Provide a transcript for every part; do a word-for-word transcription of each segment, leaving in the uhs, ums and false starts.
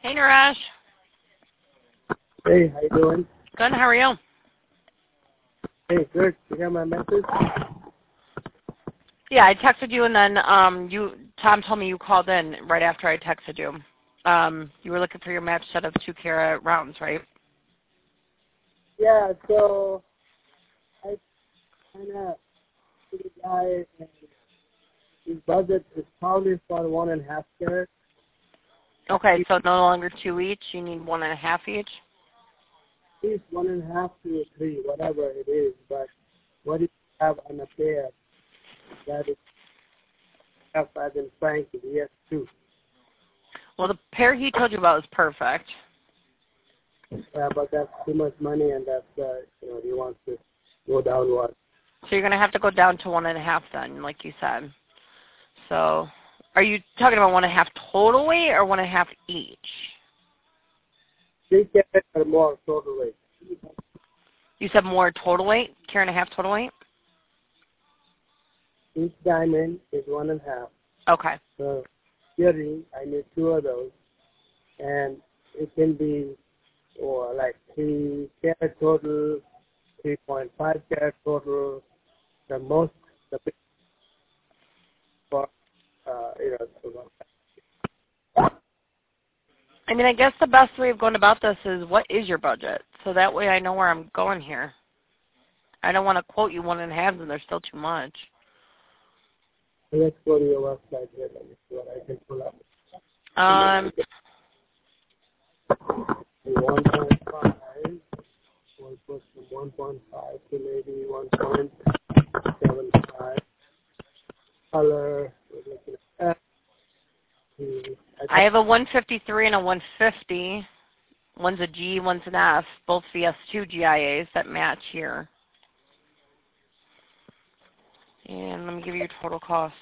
Hey, Naresh. Hey, how you doing? Good. How are you? Hey, good. You got my message? Yeah, I texted you, and then um, you Tom told me you called in right after I texted you. Um, you were looking for your match set of two carat rounds, right? Yeah. So I kind of to the guy, and his budget is probably for one and a half carat. Okay, so no longer two each. You need one and a half each. At least one and a half to three, whatever it is. But what do you have on a pair that is half as in Frankie? Yes, two. Well, the pair he told you about is perfect. Yeah, but that's too much money, and that's uh, you know he wants to go downward. So you're going to have to go down to one and a half then, like you said. So are you talking about one and a half total weight or one and a half each? Three carat or more total weight. You said more total weight, carat and a half total weight? Each diamond is one and a half. Okay. So earring, I need two of those, and it can be or like three carat total, three point five carat total. The most, the big for uh, you know. I mean, I guess the best way of going about this is what is your budget? So that way I know where I'm going here. I don't want to quote you one and a half and they're still too much. Let's go to your website here. Let me see what I can pull up. Um, one point five. We'll put from one point five to maybe one point seven five. Color. We're looking at that. I have a one fifty-three and a one fifty. One's a G, one's an F, both V S two G I As that match here. And let me give you your total cost.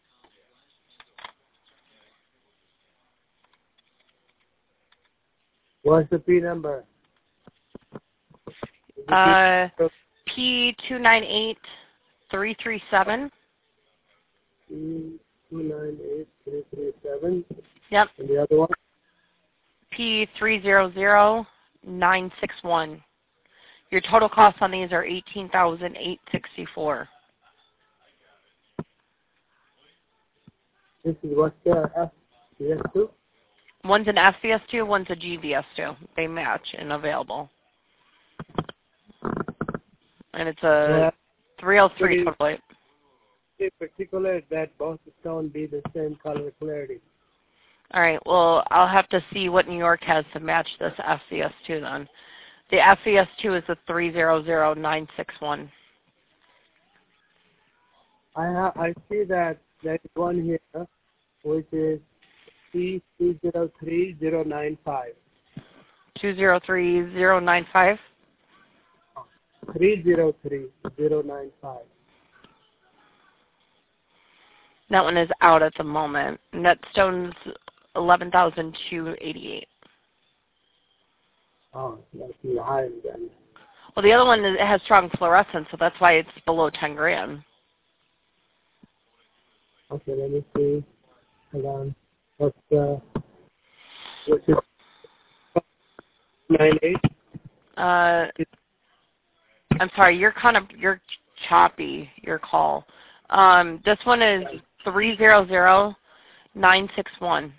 What's the P number? Uh, P two nine eight three three seven. P two nine eight three three seven. Yep. And the other one? P three zero zero nine six one. Your total costs on these are eighteen thousand eight hundred sixty-four. This is what's the F V S two? One's an F V S two, one's a G V S two. They match and available. And it's a three oh three total weight. In particular, that both stones be the same color clarity. All right. Well, I'll have to see what New York has to match this F V S two then. The F V S two is the three zero zero nine six one. I ha- I see that there's one here, which is C two zero three zero nine five. two zero three zero nine five? three zero three zero nine five. That one is out at the moment. And that stone's eleven thousand two hundred eighty-eight. Oh, that's higher then. Well, the other one is, it has strong fluorescence, so that's why it's below ten grand. Okay, let me see. Hold on. What's the, what's it? nine eight? Uh, I'm sorry, you're kind of, you're choppy, your call. Um, this one is three zero zero nine six one.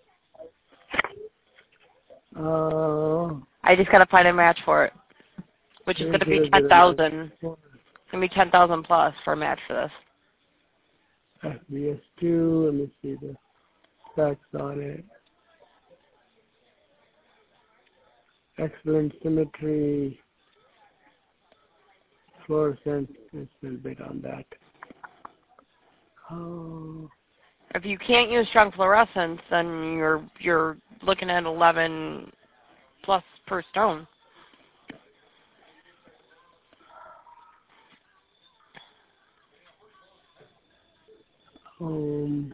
Oh. I just got to find a match for it, which is going to be ten thousand. It's going to be ten thousand plus for a match for this. F V S two, let me see the specs on it. Excellent symmetry, fluorescence, it's a little bit on that. Oh. If you can't use strong fluorescence, then you're you're looking at eleven plus per stone. Um,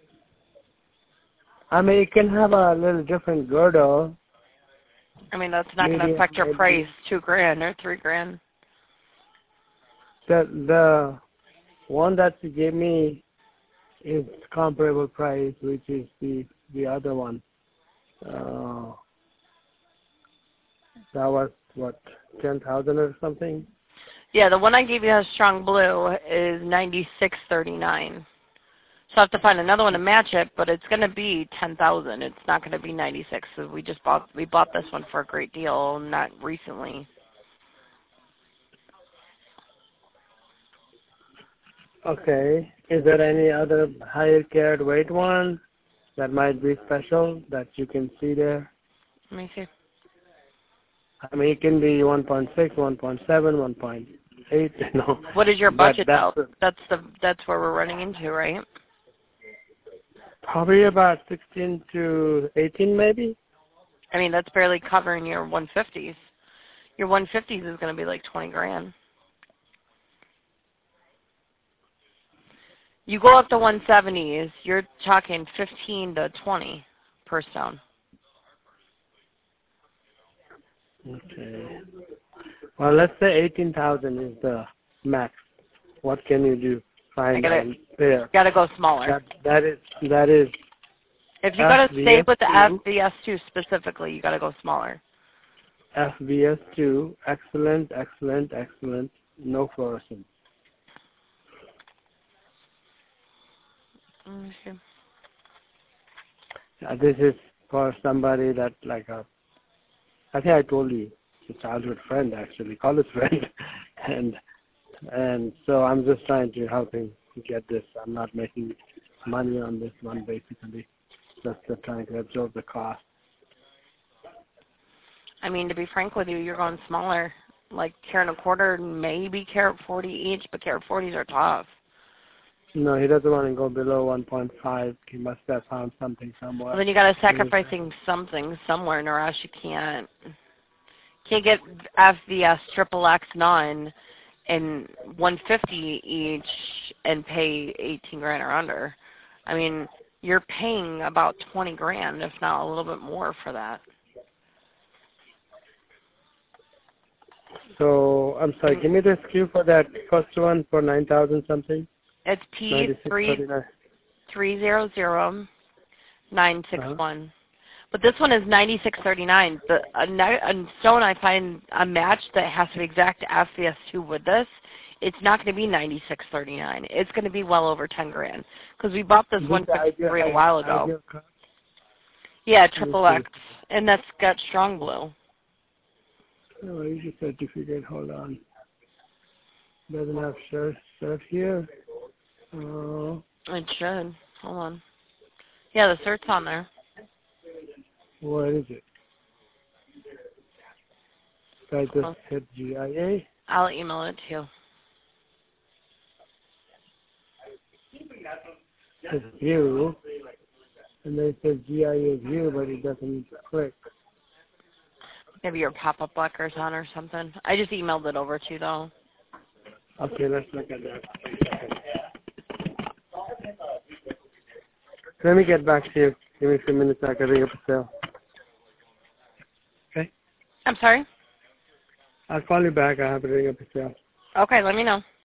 I mean, it can have a little different girdle. I mean, that's not going to affect your price, two grand or three grand. The the one that you gave me is comparable price, which is the the other one. Uh, that was what, ten thousand or something. Yeah, the one I gave you has strong blue is ninety-six thirty-nine. So I have to find another one to match it, but it's going to be ten thousand. It's not going to be ninety-six. So we just bought we bought this one for a great deal, not recently. Okay. Is there any other higher carat weight one that might be special that you can see there? Let me see. I mean, it can be one point six, one point seven, one point eight, you know. What is your But budget that's though? That's the that's where we're running into, right? probably about sixteen to eighteen, maybe. I mean, that's barely covering your one fifties. Your one fifties is going to be like twenty grand. You go up to one seventies, you're talking fifteen to twenty per stone. Okay. Well, let's say eighteen thousand is the max. What can you do? Find I gotta, a pair. gotta go smaller. That, that is that is. If you gotta stay with the F F V S two specifically, you gotta go smaller. F V S two, excellent, excellent, excellent. No fluorescence. Okay. Uh, this is for somebody that like a. I think I told you, it's a childhood friend actually, college friend, and and so I'm just trying to help him get this. I'm not making money on this one basically, just uh, trying to absorb the cost. I mean, to be frank with you, you're going smaller. Like carat and a quarter, maybe carat forty each, but carat forties are tough. No, he doesn't want to go below one point five. He must have found something somewhere. Well, then you got to sacrificing something somewhere, or else you can't can't get F V S triple X none and one fifty each and pay eighteen grand or under. I mean, you're paying about twenty grand, if not a little bit more, for that. So I'm sorry. Give me the S K U for that first one for nine thousand something. It's P three three zero zero nine six one. But this one is ninety-six thirty-nine. The a, a stone I find a match that has to be exact F V S two with this, it's not going to be ninety-six thirty-nine. It's going to be well over ten grand because we bought this one fifty-three a while ago. Yeah, triple X, and that's got strong blue. Oh, here's your certificate. Hold on. Doesn't have shirt shirt here. Oh. It should. Hold on. Yeah, the cert's on there. Where is it? I just hit G I A. I'll email it to you. It's view, and then it says G I A view, but it doesn't click. Maybe your pop-up blocker's on or something. I just emailed it over to you, though. Okay, let's look at that. Let me get back to you. Give me a few minutes. I can ring up a sale. Okay? I'm sorry? I'll call you back. I have to ring up a sale. Okay, let me know.